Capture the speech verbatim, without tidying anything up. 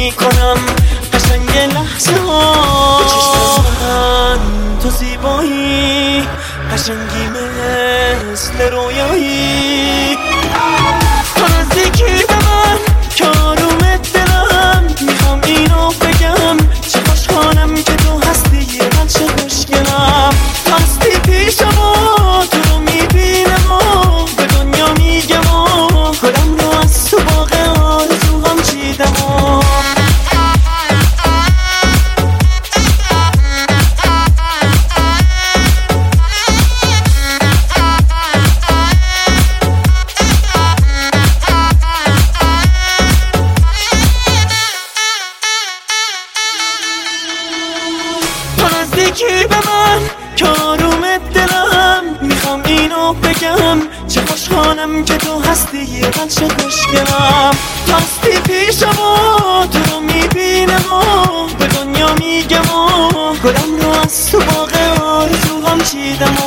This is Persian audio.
میکنم قشنگ لحظه ها به چشم من تو زیبایی قشنگی مثل رویایی تو نزدیکی به من که آرومت دلم میخوام اینو بگم چه خوشحالم که تو هستی یه بچه خوشگلم تو هستی پیشم و تو رو میبینم و به دنیا میگم و خودم رو از تو باغ آرزوهام چیدم و نزدیکی به من که آرومت دلم میخوام اینو بگم چه خوشحالم که تو هستی یه بچه خوشگلم تو هستی پیشم و تو رو میبینم و به دنیا میگم و گلم رو از تو باغ آرزوهام چیدم